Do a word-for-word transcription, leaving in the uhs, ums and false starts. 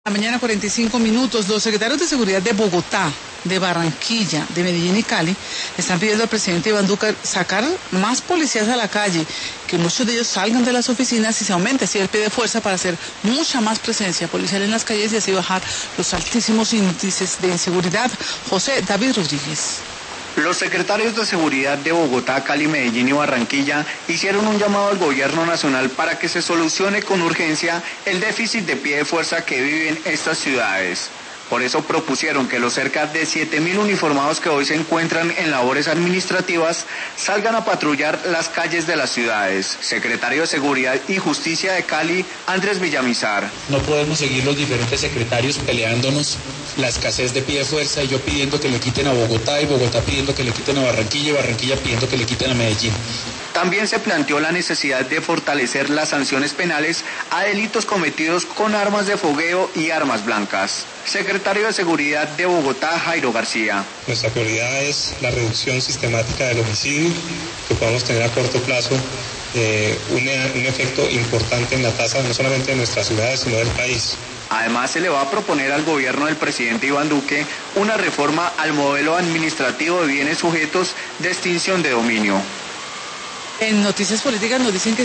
La mañana cuarenta y cinco minutos, los secretarios de seguridad de Bogotá, de Barranquilla, de Medellín y Cali están pidiendo al presidente Iván Duque sacar más policías a la calle, que muchos de ellos salgan de las oficinas y se aumente así el pie de fuerza para hacer mucha más presencia policial en las calles y así bajar los altísimos índices de inseguridad. José David Rodríguez. Los secretarios de seguridad de Bogotá, Cali, Medellín y Barranquilla hicieron un llamado al gobierno nacional para que se solucione con urgencia el déficit de pie de fuerza que viven estas ciudades. Por eso propusieron que los cerca de siete mil uniformados que hoy se encuentran en labores administrativas salgan a patrullar las calles de las ciudades. Secretario de Seguridad y Justicia de Cali, Andrés Villamizar. No podemos seguir los diferentes secretarios peleándonos la escasez de pie de fuerza y yo pidiendo que le quiten a Bogotá y Bogotá pidiendo que le quiten a Barranquilla y Barranquilla pidiendo que le quiten a Medellín. También se planteó la necesidad de fortalecer las sanciones penales a delitos cometidos con armas de fogueo y armas blancas. Secretario de Seguridad de Bogotá, Jairo García. Nuestra prioridad es la reducción sistemática del homicidio, que podamos tener a corto plazo eh, un, un efecto importante en la tasa no solamente de nuestras ciudades, sino del país. Además, se le va a proponer al gobierno del presidente Iván Duque una reforma al modelo administrativo de bienes sujetos de extinción de dominio. En Noticias Políticas nos dicen que